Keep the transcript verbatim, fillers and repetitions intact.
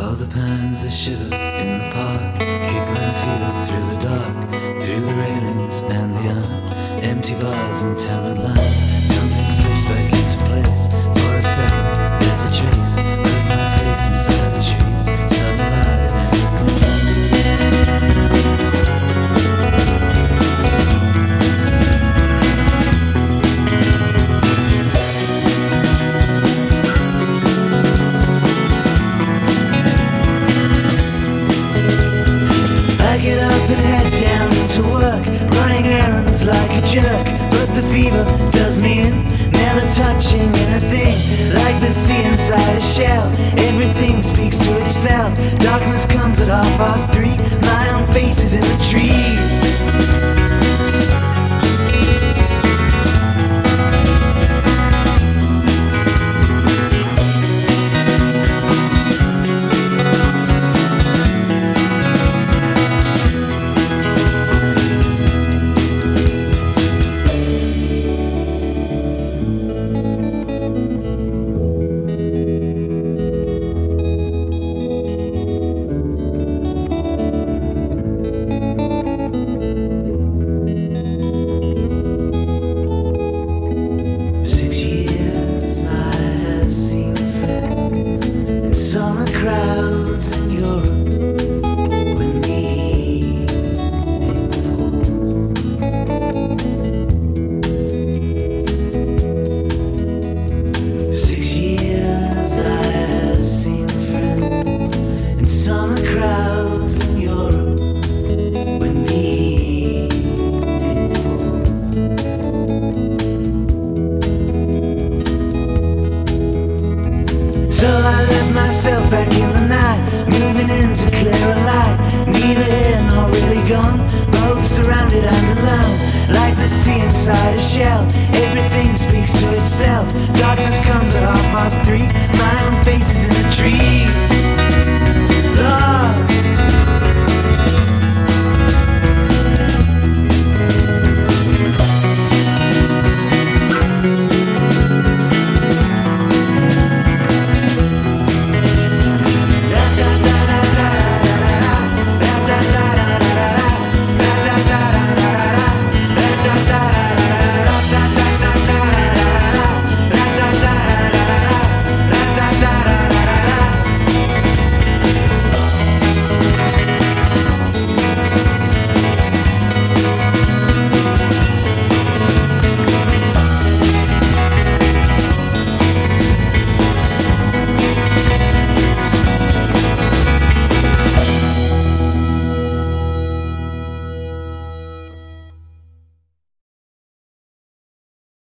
All the pines that shiver in the park kick my feet through the dark, through the railings and the uh, empty bars and tempered lines. Something slips back into place. For a second, there's a trace of my face inside the trees. Sudden light and everything. Get up and head down to work, running errands like a jerk. But the fever does me in, never touching anything. Like the sea inside a shell, everything speaks to itself. Darkness comes at half past three, my own face is in the trees. Crowds in Europe when the evening falls. Six years I have seen a friend in summer crowds in Europe when the evening falls. So I left myself back in the night, moving into clearer light. Neither here nor really gone, both surrounded and alone. Like the sea inside a shell, everything speaks to itself. Darkness comes at half past three, my own face is in the trees.